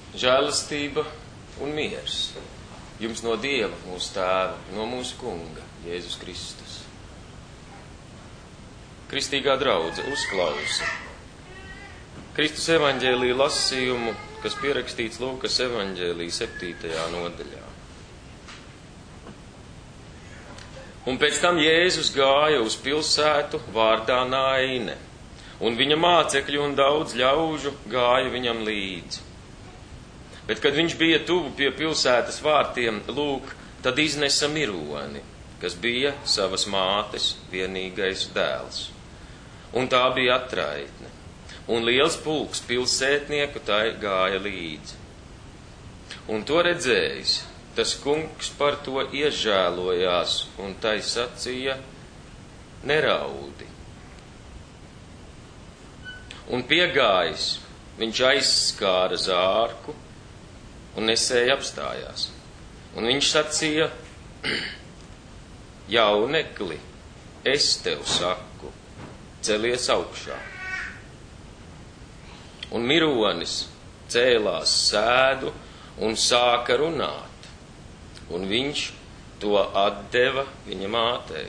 Žēlastība un miers jums no Dieva, mūsu Tēva, no mūsu Kunga, Jēzus Kristus. Kristīgā draudze uzklausa Kristus evaņģēlija lasījumu, kas pierakstīts Lūkas evaņģēlija 7. nodaļā. Un pēc tam Jēzus gāja uz pilsētu vārdā Naine, un viņa mācekļi un daudz ļaužu gāja viņam līdzi. Bet, kad viņš bija tuvu pie pilsētas vārtiem, lūk, tad iznesa mironi, kas bija savas mātes vienīgais dēls. Un tā bija atraitne, un liels pulks pilsētnieku tai gāja līdzi. Un to redzējis, tas kungs par to iežēlojās, un tai sacīja: neraudi. Un piegājis, viņš aizskāra zārku, un nesēji apstājās. Un viņš sacīja: jaunekli, es tev saku, celies augšā. Un mironis cēlās sēdu un sāka runāt, un viņš to atdeva viņa mātei.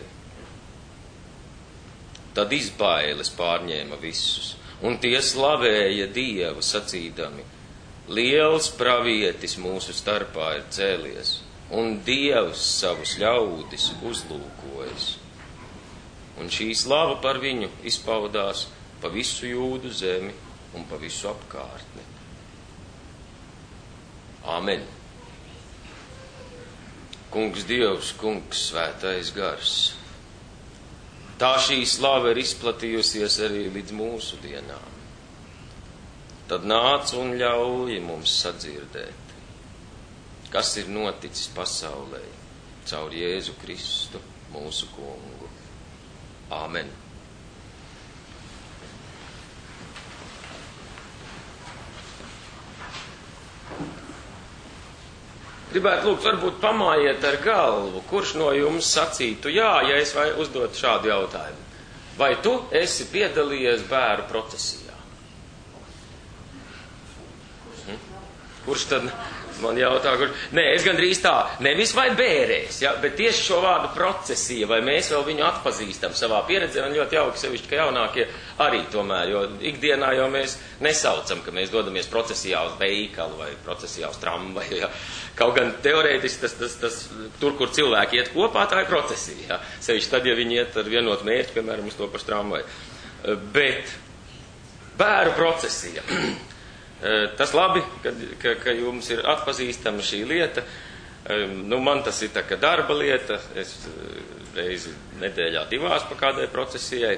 Tad izbailes pārņēma visus, un tie slavēja Dievu, sacīdami: liels pravietis mūsu starpā ir cēlies, un Dievs savus ļaudis uzlūkojas. Un šī slava par viņu izpaudās pa visu Jūdu zemi un pa visu apkārtni. Āmen. Kungs Dievs, Kungs Svētais Gars. Tā šī slava ir izplatījusies arī līdz mūsu dienām. Tad nāc un ļauj mums sadzirdēt, kas ir noticis pasaulē caur Jēzu Kristu, mūsu Kungu. Āmen. Gribētu lūgt, varbūt pamājiet ar galvu, kurš no jums sacītu jā, ja es uzdot šādu jautājumu. Vai tu esi piedalījies bēru procesijā? Kurš tad man jautā, Nē, es gandrīz tā, nevis vai bērēs, ja, bet tieši šo vārdu procesija, vai mēs vēl viņu atpazīstam savā pieredzē, un ļoti jauki sevišķi, ka jaunākie arī tomēr, jo ikdienā jau mēs nesaucam, ka mēs dodamies procesijā uz veikalu vai procesijā uz tramvaju, ja. Kaut gan teorētiski tas tur, kur cilvēki iet kopā, tā ir procesija, ja. Sevišķi tad, ja viņi iet ar vienotu mērķi, piemēram, uz to pašu tramvaju. Bet bēru procesija. Tas labi, ka jums ir atpazīstama šī lieta. Man tas ir tā kā darba lieta. Es reizi nedēļā 2 pa kādai procesijai.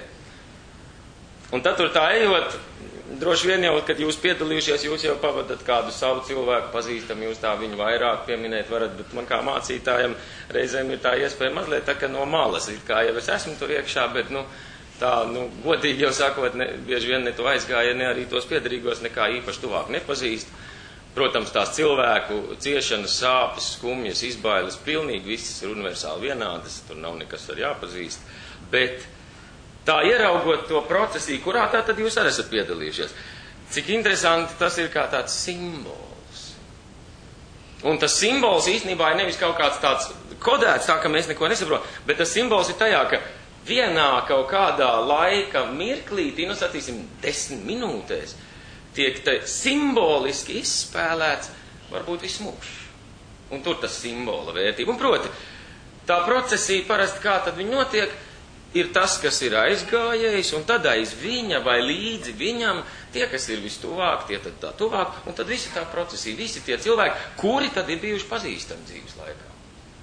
Un tad tur tā ejot, droši vien jau, kad jūs piedalījušies, jūs jau pavadat kādu savu cilvēku pazīstam, jūs tā viņu vairāk pieminēt varat, bet man kā mācītājam reizēm ir tā iespēja mazliet tā kā no malas. It kā jau es esmu tur iekšā, bet godīgi jau sakot, bieži vien ne to aizgāja, ne arī tos piedarīgos nekā īpaši tuvāk nepazīst. Protams, tās cilvēku ciešanas, sāpes, skumjas, izbailes, pilnīgi visas ir universāli vienādas, tur nav nekas ar jāpazīst. Bet tā ieraugot to procesiju, kurā tā tad jūs arī esat piedalījušies, cik interesanti tas ir kā tāds simbols. Un tas simbols īstenībā ir nevis kaut kāds tāds kodēts, tā ka mēs neko nesaprotam, bet tas simbols ir tajā, ka vienā kaut kādā laika mirklītī, sacīsim, 10 minūtēs, tiek simboliski izspēlēts varbūt viss mūžs. Un tur tas simbola vērtība. Un proti, tā procesija parasti kā tad viņa notiek, ir tas, kas ir aizgājējis, un tad aiz viņa vai līdzi viņam, tie, kas ir vistuvāk, tie tad tā tuvāk, un tad visi tā procesija, visi tie cilvēki, kuri tad ir bijuši pazīstami dzīves laikā.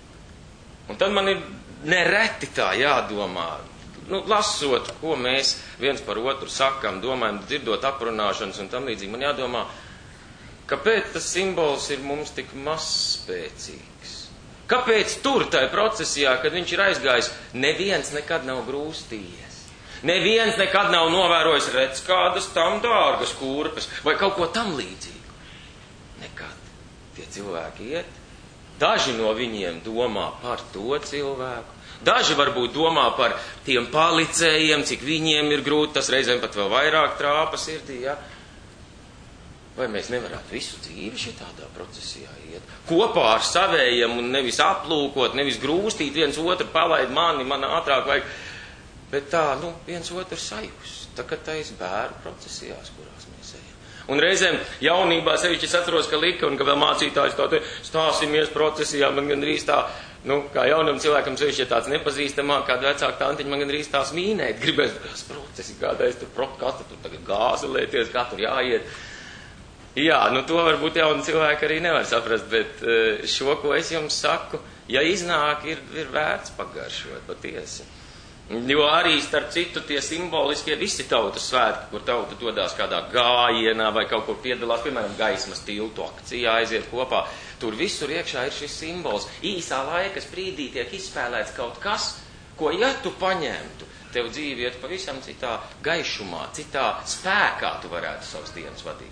Un tad man ir nereti tā jādomā, lasot, ko mēs viens par otru sakam, domājam, dzirdot aprunāšanas un tam līdzīgi, man jādomā, kāpēc tas simbols ir mums tik mazspēcīgs. Kāpēc tur tajā procesijā, kad viņš ir aizgājis, neviens nekad nav grūstījies. Neviens nekad nav novērojis, redz kādas tam dārgas kurpes vai kaut ko tam līdzīgu. Nekad. Tie cilvēki iet. Daži no viņiem domā par to cilvēku, daži varbūt domā par tiem palicējiem, cik viņiem ir grūti, tas reizēm pat vēl vairāk trāpa sirdī, ja? Vai mēs nevarētu visu dzīvi šitādā procesijā iet? Kopā ar savējiem un nevis aplūkot, nevis grūstīt viens otru, palaid mani, man ātrāk vajag. Bet tā, viens otru sajust. Tā kā tais bēru procesijās, kurās mēs ejam. Un reizēm jaunībā sevišķi es atceros, ka lika un ka vēl mācītājs tā te stāsimies procesijā, man gandrīz tā, kā jaunam cilvēkam sevišķi tāds nepazīstamāk, kāda vecāka tantiņa, man gandrīz tās mīnēt. Gribēs, kas procesi, kādais tur, kas tur tagad gāzelēties, kā tur jāiet. Jā, to varbūt jauni cilvēki arī nevar saprast, bet šo, ko es jums saku, ja iznāk, ir vērts pagaršot patiesi. Jo arī, starp citu, tie simboliskie visi tautas svētki, kur tauta dodās kādā gājienā vai kaut kur piedalās, piemēram, gaismas tiltu akcijā aiziet kopā, tur visur iekšā ir šis simbols. Īsā laika sprīdī tiek izspēlēts kaut kas, ko, ja tu paņemtu, tev dzīve iet pavisam citā gaišumā, citā spēkā tu varētu savas dienas vadīt.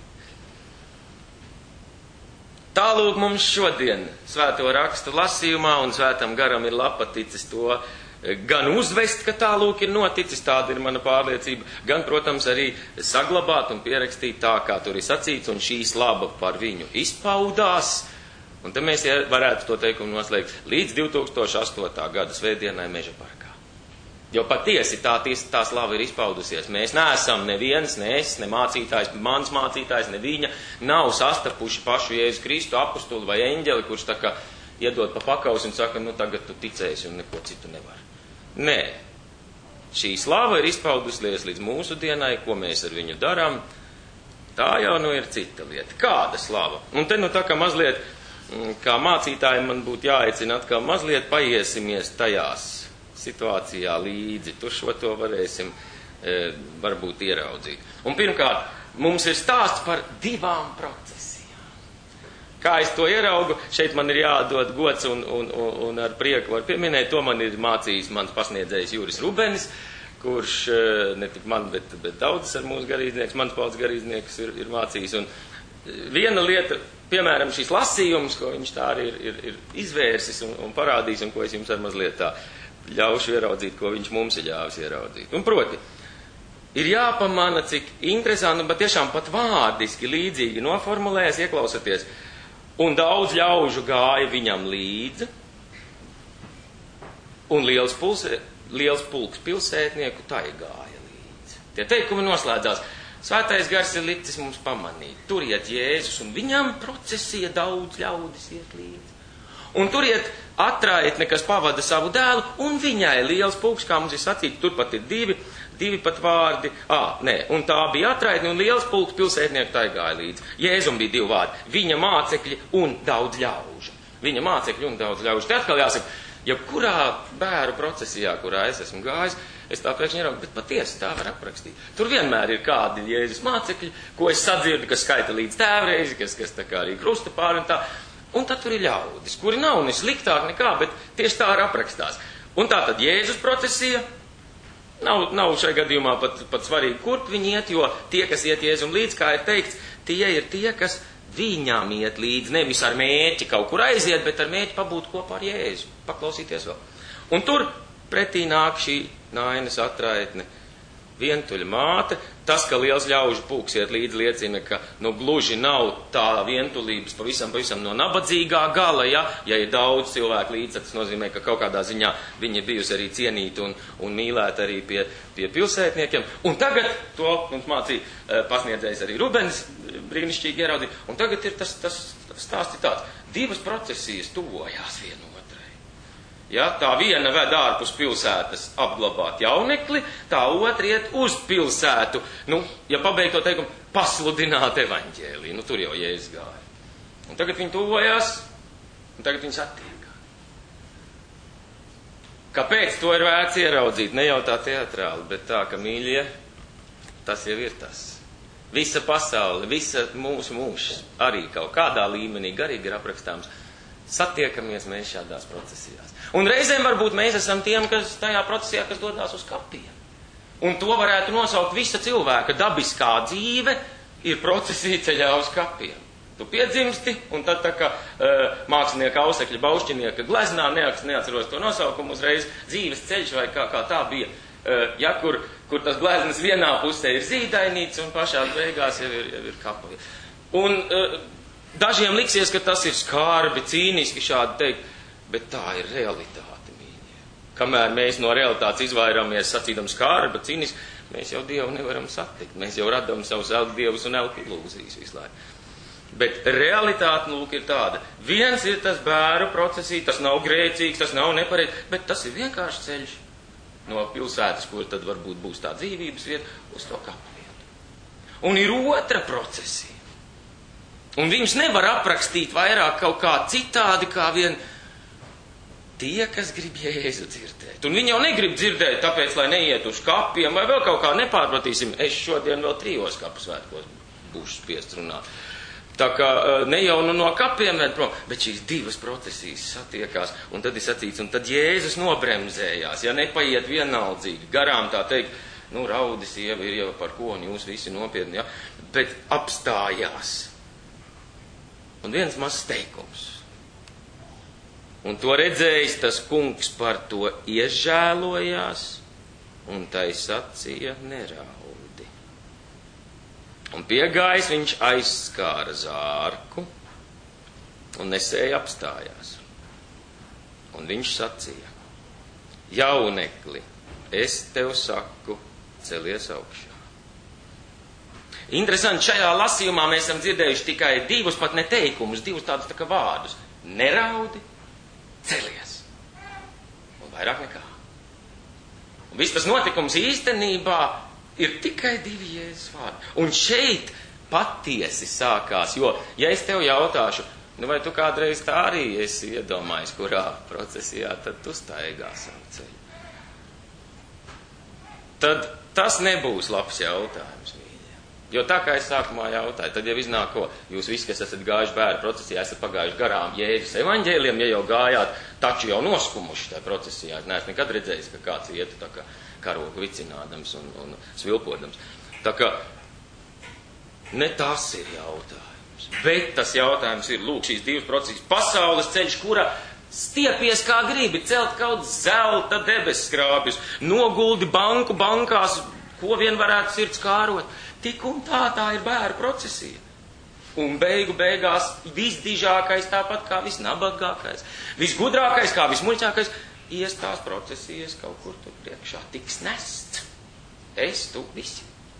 Tālūk mums šodien svēto rakstu lasījumā un svētam garam ir lapaticis to gan uzvest, ka tālūk ir noticis, tāda ir mana pārliecība, gan, protams, arī saglabāt un pierakstīt tā, kā tur ir sacīts, un šī slava par viņu izpaudās. Un te mēs varētu to teikumu noslēgt līdz 2008. gada svētdienai Meža parkā. Jo patiesi tā slava ir izpaudusies. Mēs neesam neviens, ne es, ne mācītājs, mans mācītājs, ne viņa, nav sastapuši pašu Jēzu Kristu apustuli vai eņģeli, kurš tā kā iedod pa pakausi un saka, tagad tu ticēsi un neko citu nevar. Nē, šī slava ir izpaudusies līdz mūsu dienai, ko mēs ar viņu darām, tā jau ir cita lieta. Kāda slava? Un te tā kā mazliet, kā mācītājiem man būtu jāaicina atkal mazliet paiesimies tajās situācijā līdzi. Tur šo to varēsim varbūt ieraudzīt. Un pirmkārt, mums ir stāsts par 2 procesijām. Kā es to ieraugu, šeit man ir jādod gods un ar prieku var pieminēt, to man ir mācījis mans pasniedzējs Juris Rubenis, kurš ne tik man, bet daudzas ar mūsu garīdznieks, mans paudzes garīdznieks ir mācījis. Un viena lieta, piemēram, šīs lasījums, ko viņš tā arī ir izvērsis un parādījis, un ko es jums ar mazliet tā ļaušu ieraudzīt, ko viņš mums ir ļāvis ieraudzīt. Un proti, ir jāpamana, cik interesanti, bet tiešām pat vārdiski līdzīgi noformulējas, ieklausaties. Un daudz ļaužu gāja viņam līdzi, un liels pulks pilsētnieku tai gāja līdzi. Tie teikumi noslēdzās. Svētais gars ir licis mums pamanīt. Tur iet Jēzus, un viņam procesija daudz ļaudis iet līdzi. Un tur iet atraitne, kas pavada savu dēlu, un viņai liels pulks, kā mums ir sacīts, turpat ir divi pat vārdi. Un tā bija atraitne, un liels pulks pilsētnieku tai gāja līdzi. Jēzum bija 2 vārdi, viņa mācekļi un daudz ļaužu. Viņa mācekļi un daudz ļaužu. Te atkal jāsaka, jebkurā bēru procesijā, kurā es esmu gājis, es tā pēkšņi ieraugu, bet patiesi tā var aprakstīt. Tur vienmēr ir kādi Jēzus mācekļi, ko es sadzirdu, kas skaita līdz tēvreizi, kas tā kā arī krusta pāri un tā. Un tad tur ir ļaudis, kuri nav ne sliktāk nekā, bet tieši tā arī aprakstās. Un tā tad Jēzus procesija, nav šai gadījumā pat svarīgi, kur viņi iet, jo tie, kas iet Jēzum līdz, kā ir teikts, tie ir tie, kas viņām iet līdz, nevis ar mērķi kaut kur aiziet, bet ar mērķi pabūt kopā ar Jēzu, paklausīties vēl. Un tur pretī nāk šī Nainas atraitne, vientuļa māte. Tas, ka liels ļaužu pulks iet līdzi, liecina, ka gluži nav tā vientulības pavisam no nabadzīgā gala, ja ir daudz cilvēku līdzi, tas nozīmē, ka kaut kādā ziņā viņi ir bijusi arī cienīti un mīlēti arī pie pilsētniekiem. Un tagad, to mums mācīja pasniedzējs arī Rubenis, brīnišķīgi ieraudzīt, un tagad ir tas stāsts tāds. 2 procesijas tuvojās vienu otrai. Ja, tā viena ved ārpus pilsētas apglabāt jaunekli, tā otra iet uz pilsētu, ja pabeigt to teikumu, pasludināt evaņģēliju. Tur jau Jēzus gāja. Un tagad viņi tuvojās, un tagad viņi satiekā. Kāpēc to ir vērts ieraudzīt? Ne jau tā teatrāli, bet tā, ka mīļie, tas jau ir tas. Visa pasaule, visa mūsu mūžs, arī kaut kādā līmenī garīgi ir aprakstāms. Satiekamies mēs šādās procesijās. Un reizēm varbūt mēs esam tiem, kas tajā procesijā, kas dodās uz kapiem. Un to varētu nosaukt visa cilvēka dabiskā dzīve ir procesija ceļā uz kapiem. Tu piedzimsti, un tad tā kā mākslinieka ausekļa baušķinieka gleznā, neatceros to nosaukumu uzreiz, dzīves ceļš vai kā tā bija, kur tas gleznas vienā pusē ir zīdainīts, un pašā beigās jau ir kapi. Un dažiem liksies, ka tas ir skarbi, cīniski šādi teikt, bet tā ir realitāte, mīļie. Kamēr mēs no realitātes izvairāmies sacīdam skarbi, cīniski, mēs jau Dievu nevaram satikt. Mēs jau radam savus elku dievus un elku ilūzijas visu laiku. Bet realitāte, lūk, ir tāda. Viens ir tas bēru procesī, tas nav grēcīgs, tas nav nepareiz, bet tas ir vienkārši ceļš no pilsētas, kur tad varbūt būs tā dzīvības vieta, uz to kapu vietu. Un ir otra procesija. Un viņus nevar aprakstīt vairāk kaut kā citādi, kā vien tie, kas grib Jēzu dzirdēt. Un viņi jau negrib dzirdēt, tāpēc, lai neiet uz kapiem, vai vēl kaut kā nepārpratīsim. Es šodien vēl 3 kapu svētkos būšu spiests runāt. Tā kā ne jau no kapiem vēl prom, bet šīs 2 procesijas satiekās, un tad ir sacīts, un tad Jēzus nobremzējās, ja nepaiet vienaldzīgi, garām tā teikt, raudi sieva ir jau par ko, un jūs visi nopietni, ja, bet apstājās. Un viens mazs teikums. Un to redzējis tas kungs par to iežēlojās, un tai sacīja neraudi. Un piegājis viņš aizskāra zārku, un nesēja apstājās. Un viņš sacīja, jaunekli, es tev saku, celies augšā. Interesanti, šajā lasījumā mēs esam dzirdējuši tikai 2 pat neteikumus, 2 tādus tā kā vārdus. Neraudi, celies. Un vairāk nekā. Un viss tas notikums īstenībā ir tikai 2 Jēzus vārdi. Un šeit patiesi sākās, jo, ja es tev jautāšu, vai tu kādreiz tā arī esi iedomājis, kurā procesijā, tad tu staigā savu ceļu. Tad tas nebūs labs jautājums. Jo tā kā es sākumā jautāju, tad jau iznāk ko, jūs visi, kas esat gājuši bēru procesijā, esat pagājuši garām Jēzus evaņģēliem, ja jau gājāt, taču jau noskumuši tajā procesijā. Es neesmu nekad redzējis, ka kāds ietu tā kā karogu vicinādams un svilpodams. Tā kā ne tas ir jautājums, bet tas jautājums ir, lūk, šīs 2 procesijas pasaules ceļš, kura stiepies kā gribi, celt kaut zelta debesskrāpjus, noguldi bankās, ko vien varētu sirds kārot. Tik un tā ir bēru procesija. Un beigās visdižākais, tāpat kā visnabagākais, visgudrākais, kā vismuļķākais, ies tās procesijas kaut kur tur priekšā, tiks nests. Es, tu, visi.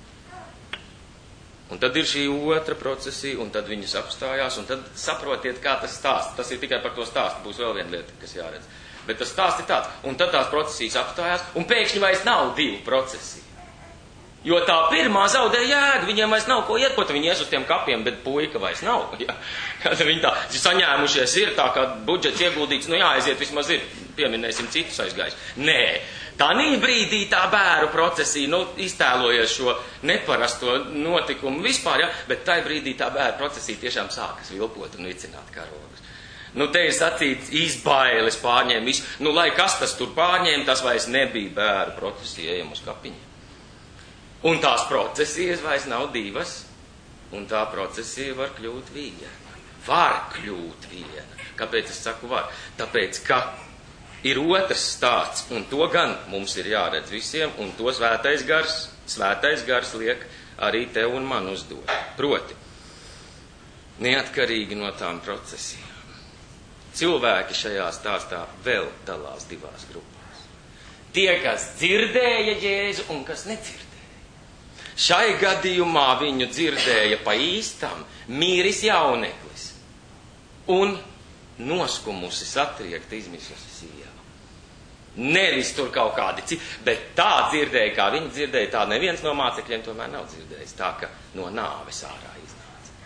Un tad ir šī otra procesija, un tad viņas apstājās, un tad saprotiet, kā tas stāsts. Tas ir tikai par to stāstu, būs vēl viena lieta, kas jāredz. Bet tas stāsts ir tāds, un tad tās procesijas apstājās, un pēkšņi vairs nav 2 procesiju. Jo tā pirmā zaudē jēgu, viņiem vairs nav ko iet, ko viņi ies uz tiem kapiem, bet puika vairs nav. Ja? Viņi tā saņēmušies ir, tā kā budžets ieguldīts, jāaiziet vismaz ir, pieminēsim citus aizgājus. Nē, tā brīdī tā bēru procesija, iztēlojies šo neparasto notikumu vispār, ja? Bet tā brīdī tā bēru procesija tiešām sākas vilpot un vicināt karogus. Te ir sacīts izbailes pārņēma visu. Lai kas tas tur pārņēma, tas vairs nebija bēru procesija, ejam uz kapiņu. Un tās procesijas vairs nav 2, un tā procesija var kļūt viena. Var kļūt viena. Kāpēc es saku var? Tāpēc, ka ir otrs stāsts, un to gan mums ir jāredz visiem, un to svētais gars liek arī tev un man uzdot. Proti, neatkarīgi no tām procesijām. Cilvēki šajā stāstā vēl dalās 2 grupās. Tie, kas dzirdēja Jēzu un kas nedzirdēja. Šai gadījumā viņu dzirdēja pa īstam mīris jauneklis un noskumusi, satriekta, izmisusi sieva. Nevis tur kaut kādi citi, bet tā dzirdēja, kā viņi dzirdēja, tā neviens no mācekļiem tomēr nav dzirdējis, tā ka no nāves ārā iznāca.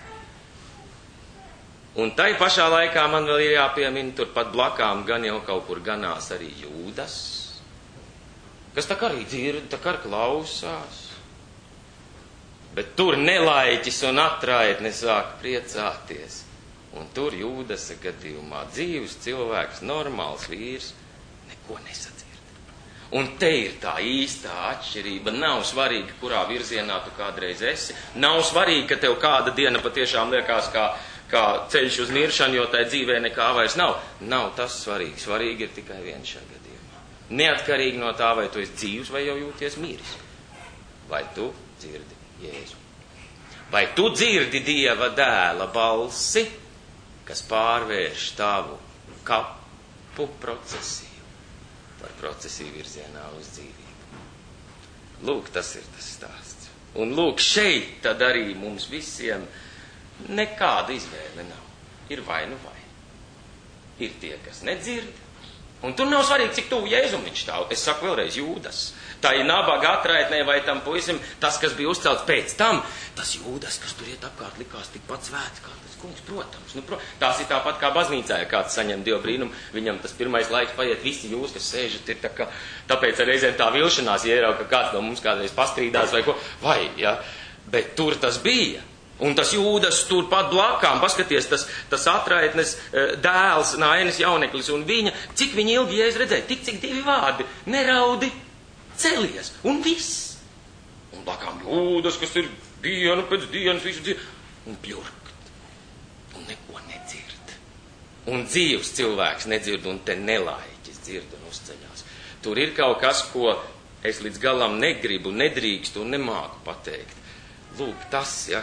Un tai pašā laikā man vēl ir jāpiemina, turpat blakām gan jau kaut kur ganās arī Jūdas, kas tā kā arī dzird, tā kā klausās. Bet tur nelaiķis un atraitne sāk priecāties. Un tur Jūdas gadījumā dzīves cilvēks, normāls vīrs, neko nesadzird. Un te ir tā īstā atšķirība. Nav svarīgi, kurā virzienā tu kādreiz esi. Nav svarīgi, ka tev kāda diena patiešām liekas kā ceļš uz miršanu, jo tai dzīvē nekā vairs nav. Nav tas svarīgi. Svarīgi ir tikai viens šajā gadījumā. Neatkarīgi no tā, vai tu esi dzīvs vai jau jūties miris. Vai tu dzirdi Jēzu. Vai tu dzirdi Dieva dēla balsi, kas pārvērš tavu kapu procesiju par procesiju virzienā uz dzīvību? Lūk, tas ir tas stāsts. Un lūk, šeit tad arī mums visiem nekāda izvēle nav. Ir vai nu vai. Ir tie, kas nedzird. Un tur nav svarīgi, cik tuvu Jēzum viņš stāv. Es saku vēlreiz, Jūdas. Tā ir nabaga atraitnē vai tam puisim, tas, kas bija uzcelts pēc tam, tas Jūdas, kas tur iet apkārt, likās tikpat svēts kā tas kungs, protams. Tās ir tāpat kā baznīcā, ja kāds saņem Dievu brīnumu, viņam tas pirmais laiks paiet, visi jūs, kas sēžat, ir tā kā, tāpēc reizēm tā vilšanās ierauga, ka kāds no mums kādreiz pastrīdās vai ko, vai, ja, bet tur tas bija. Un tas Jūdas tur pat blakām, paskaties, tas atraitnes dēls, Nainas jauneklis, un viņa, cik viņa ilgi Jēzus redzēja, tik cik 2 vārdi, neraudi, celies, un viss. Un blakām Jūdas, kas ir dienu pēc dienas, visu dienu, un bļurkt, un neko nedzird. Un dzīvs cilvēks nedzird, un te nelaiķis dzird un uzceļās. Tur ir kaut kas, ko es līdz galam negribu, nedrīkstu un nemāku pateikt. Lūk, tas, ja,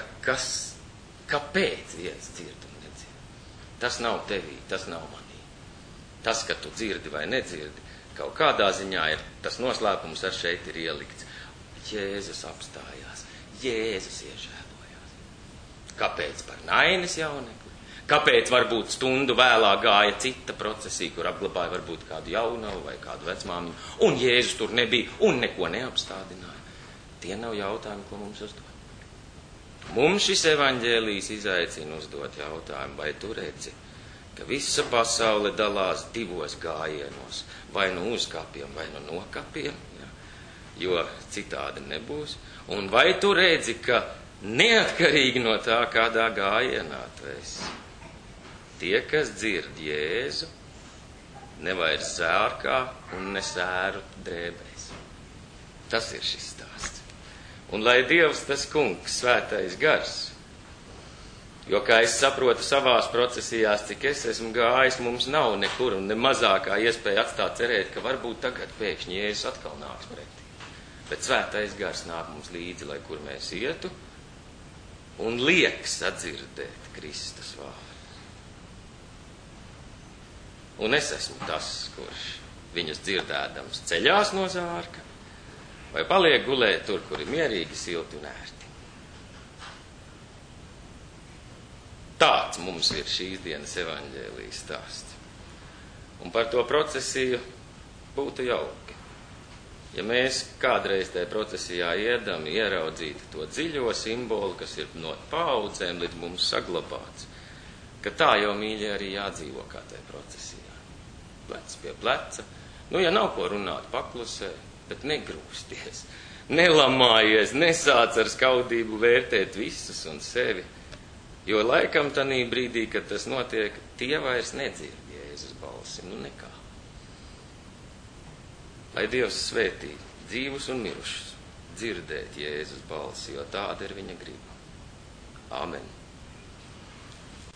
kāpēc viens dzird un nedzird? Tas nav tevī, tas nav manī. Tas, ka tu dzirdi vai nedzirdi, kaut kādā ziņā ir, tas noslēpums ar šeit ir ielikts. Jēzus apstājās, Jēzus iežēlojās. Kāpēc par Nainas jaunekli? Kāpēc varbūt stundu vēlāk gāja cita procesija, kur apglabāja varbūt kādu jaunavu vai kādu vecmāmiņu, un Jēzus tur nebija un neko neapstādināja? Tie nav jautājumi, ko mums uzdod. Mums šis evaņģēlijs izaicina uzdot jautājumu, vai tu redzi, ka visa pasaule dalās 2 gājienos, vai nu uzkāpiem, vai nu nokāpiem, ja, jo citādi nebūs. Un vai tu redzi, ka neatkarīgi no tā, kādā gājienā tu esi, tie, kas dzird Jēzu, nevairs zārkā un nesēru drēbēs. Tas ir šis stāsts. Un lai Dievs tas kungs, svētais gars, jo, kā es saprotu savās procesijās, cik es esmu gājis, mums nav nekur un ne mazākā iespēja atstāt cerēt, ka varbūt tagad pēkšņi Jēzus atkal nāks pretī. Bet svētais gars nāk mums līdzi, lai kur mēs ietu, un liek sadzirdēt Kristus vārdu. Un es esmu tas, kurš viņus dzirdēdams ceļās no zārka, vai paliek gulēt tur, kur ir mierīgi, silti un ērti. Tāds mums ir šīs dienas evaņģēlijas stāsts. Un par to procesiju būtu jauki, ja mēs kādreiz tajā procesijā iedam, ieraudzītu to dziļo simbolu, kas ir no paudzēm līdz mums saglabāts, ka tā jau mīļi arī jādzīvo kā tajā procesijā. Plecs pie pleca. Nu, ja nav ko runāt, paklusē, bet negrūsties, nelamājies, nesāc ar skaudību vērtēt visus un sevi. Jo laikam tanī brīdī, kad tas notiek, tie vairs nedzird Jēzus balsi, nu nekā. Lai Dievs svētī dzīvus un mirušus dzirdēt Jēzus balsi, jo tāda ir viņa griba. Āmen.